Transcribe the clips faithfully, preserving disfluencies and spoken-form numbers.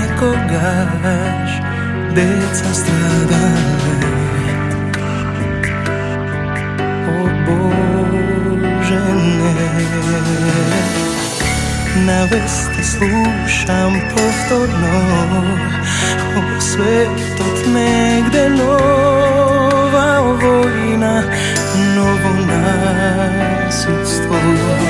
nekogaš deca stradale. O Bože, ne. Na vesti slušam povtorno o svetot negde nova vojna, novo nasilstvo.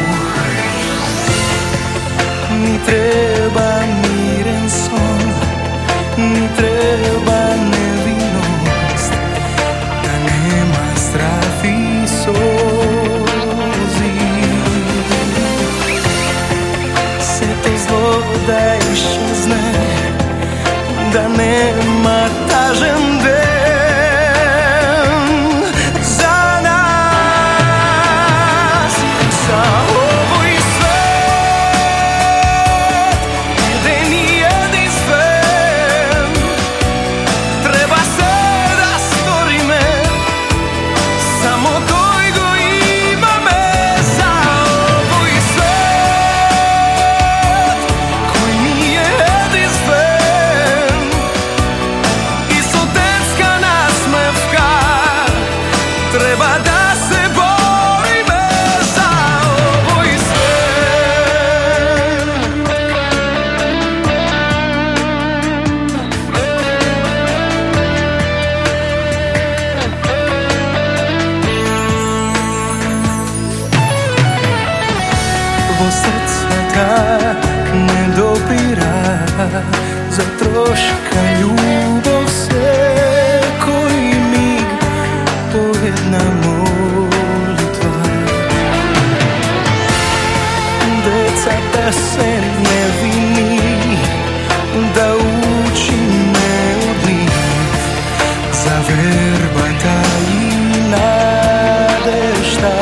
Ni treba miren son, ni treba nevinost, da nema strah i solzi. Se to zlo da iščezne, da nema tažen den za nas, za ovoj svet gde nije jedinstven. Treba se da stvorime samo koji go ima me, za ovoj svet koji nije jedinstven. I sudetska nasmevka treba da se borime za ovoj svet. Vo srca tak ne dopira, za troška ljubav se koji mig po jedna molitva. Deca da se ne vini, da učine od njih za verbata i nadešta.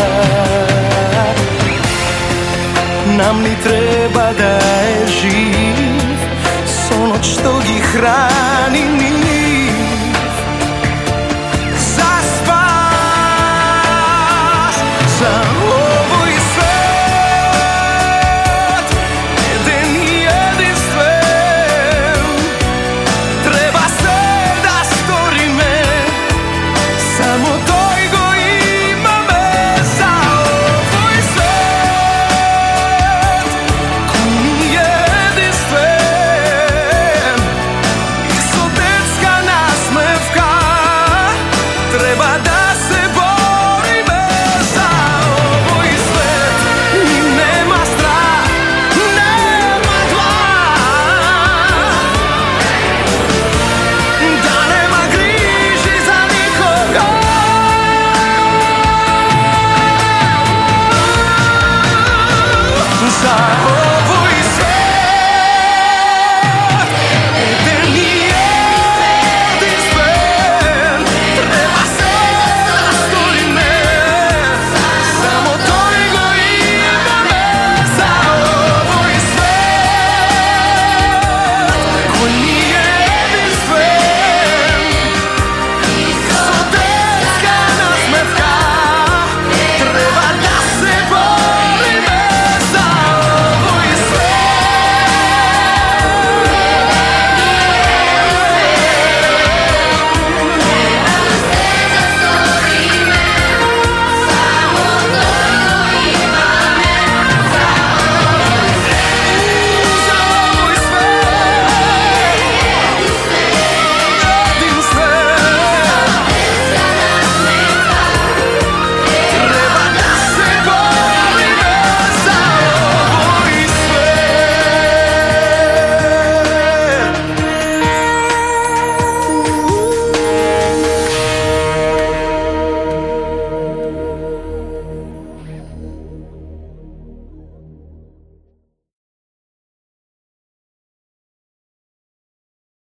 Nam ni treba da je živ, s ono što gi hrani.